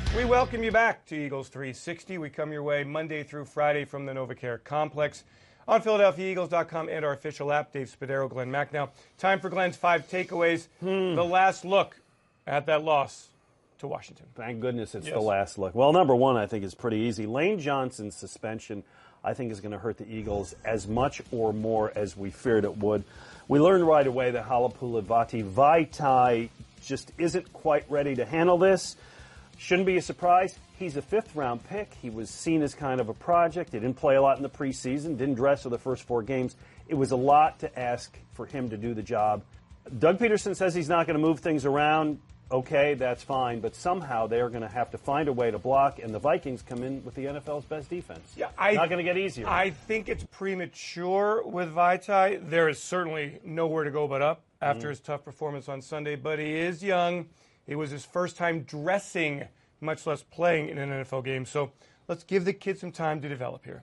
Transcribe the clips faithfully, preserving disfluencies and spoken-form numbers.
We welcome you back to Eagles three sixty. We come your way Monday through Friday from the NovaCare Complex on Philadelphia Eagles dot com and our official app. Dave Spadaro, Glenn Mack. Now, time for Glenn's five takeaways. Hmm. The last look at that loss to Washington. Thank goodness it's yes. the last look. Well, number one, I think is pretty easy. Lane Johnson's suspension, I think, is going to hurt the Eagles as much or more as we feared it would. We learned right away that Halapoulivaati Vaitai just isn't quite ready to handle this. Shouldn't be a surprise. He's a fifth-round pick. He was seen as kind of a project. He didn't play a lot in the preseason, didn't dress for the first four games. It was a lot to ask for him to do the job. Doug Peterson says he's not going to move things around. Okay, that's fine, but somehow they're going to have to find a way to block, and the Vikings come in with the N F L's best defense. Yeah, I, not going to get easier. I think it's premature with Vaitai. There is certainly nowhere to go but up after mm. his tough performance on Sunday, but he is young. It was his first time dressing, much less playing in an N F L game. So let's give the kid some time to develop here.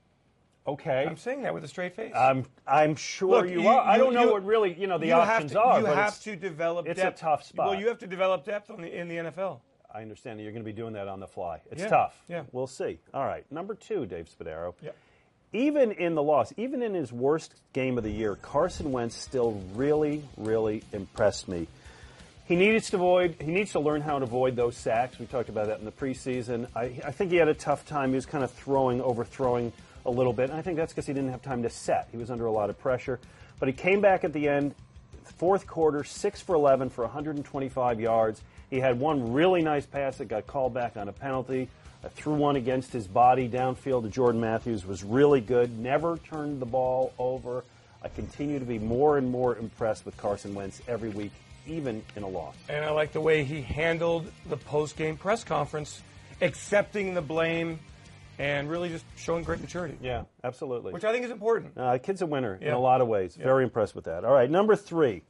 Okay. I'm saying that with a straight face. I'm I'm sure Look, you, you are. I you, don't know you, what really, you know, the you options to, are. You but have it's, to develop it's depth. It's a tough spot. Well, you have to develop depth on the, in the N F L. I understand that you're going to be doing that on the fly. It's yeah. tough. Yeah. We'll see. All right. Number two, Dave Spadaro. Yep. Even in the loss, even in his worst game of the year, Carson Wentz still really, really impressed me. He needs to avoid. He needs to learn how to avoid those sacks. We talked about that in the preseason. I, I think he had a tough time. He was kind of throwing, overthrowing a little bit. And I think that's because he didn't have time to set. He was under a lot of pressure. But he came back at the end, fourth quarter, six for eleven for one hundred twenty-five yards. He had one really nice pass that got called back on a penalty. I threw one against his body downfield to Jordan Matthews. Was really good. Never turned the ball over. I continue to be more and more impressed with Carson Wentz every week, even in a loss. And I like the way he handled the post-game press conference, accepting the blame and really just showing great maturity. Yeah, absolutely. Which I think is important. Uh, the kid's a winner yeah. in a lot of ways. Yeah. Very impressed with that. All right, number three.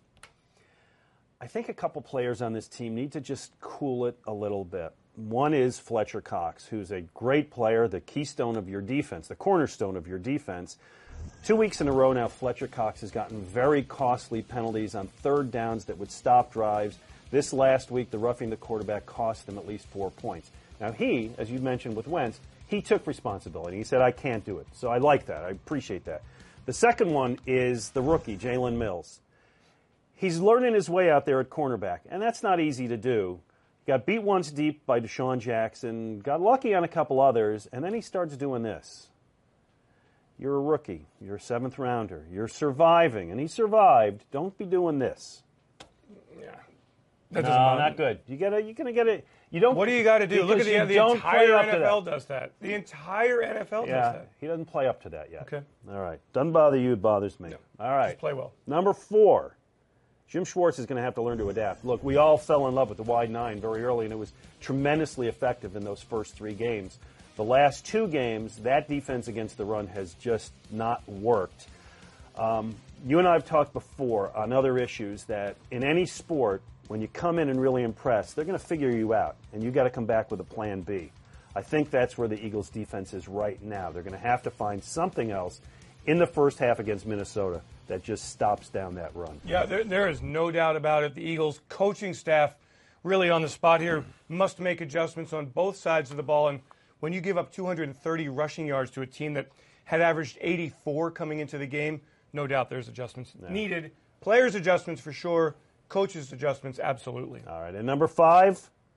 I think a couple players on this team need to just cool it a little bit. One is Fletcher Cox, who's a great player, the keystone of your defense, the cornerstone of your defense. Two weeks in a row now, Fletcher Cox has gotten very costly penalties on third downs that would stop drives. This last week, the roughing the quarterback cost them at least four points. Now he, as you mentioned with Wentz, he took responsibility. He said, I can't do it. So I like that. I appreciate that. The second one is the rookie, Jalen Mills. He's learning his way out there at cornerback, and that's not easy to do. Got beat once deep by Deshaun Jackson, got lucky on a couple others, and then he starts doing this. You're a rookie. You're a seventh rounder. You're surviving, and he survived. Don't be doing this. Yeah, that no, not good. You gotta, you're gonna get it. You don't. What do you got to do? Look at the, the entire N F L does that. The entire N F L yeah, does that. He doesn't play up to that yet. Okay. All right. Doesn't bother you. It bothers me. No. All right. Just play well. Number four. Jim Schwartz is going to have to learn to adapt. Look, we all fell in love with the wide nine very early, and it was tremendously effective in those first three games. The last two games, that defense against the run has just not worked. Um, you and I have talked before on other issues that in any sport, when you come in and really impress, they're going to figure you out, and you've got to come back with a plan B. I think that's where the Eagles' defense is right now. They're going to have to find something else in the first half against Minnesota that just stops down that run. Yeah, there, there is no doubt about it. The Eagles coaching staff really on the spot here must make adjustments on both sides of the ball. And when you give up two hundred thirty rushing yards to a team that had averaged eighty-four coming into the game, no doubt there's adjustments no. needed. Players' adjustments for sure. Coaches' adjustments, absolutely. All right, and number five,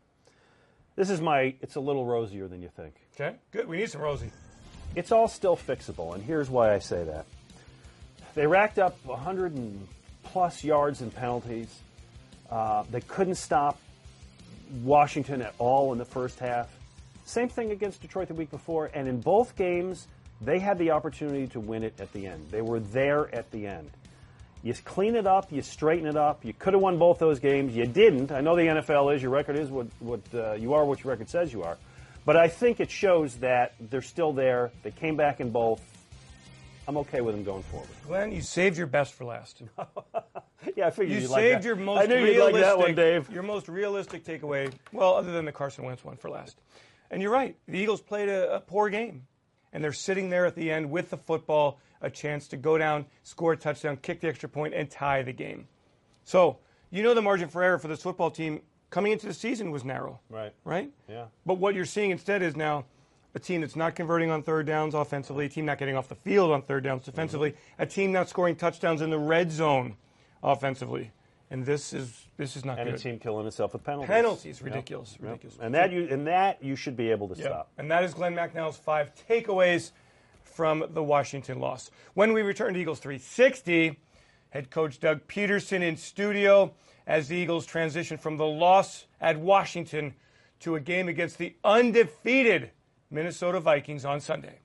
this is my, it's a little rosier than you think. Okay, good. We need some rosy. It's all still fixable, and here's why I say that. They racked up one hundred plus yards in penalties. Uh, they couldn't stop Washington at all in the first half. Same thing against Detroit the week before, and in both games, they had the opportunity to win it at the end. They were there at the end. You clean it up, you straighten it up. You could have won both those games. You didn't. I know the N F L is, your record is what, what uh, you are, what your record says you are. But I think it shows that they're still there. They came back in both. I'm okay with them going forward. Glenn, you saved your best for last. yeah, I figured you you'd saved like that. your most I knew realistic, you'd like that one, Dave. Your most realistic takeaway, well, other than the Carson Wentz one, for last. And you're right. The Eagles played a, a poor game, and they're sitting there at the end with the football, a chance to go down, score a touchdown, kick the extra point, and tie the game. So you know the margin for error for this football team coming into the season was narrow. Right. Right? Yeah. But what you're seeing instead is now a team that's not converting on third downs offensively, a team not getting off the field on third downs defensively, mm-hmm. a team not scoring touchdowns in the red zone offensively. And this is this is not and good. And a team killing itself with penalties. Penalties, ridiculous, yep. ridiculous. Yep. And that you and that you should be able to yep. stop. And that is Glenn McNeil's five takeaways from the Washington loss. When we return to Eagles three sixty, head coach Doug Peterson in studio as the Eagles transition from the loss at Washington to a game against the undefeated Minnesota Vikings on Sunday.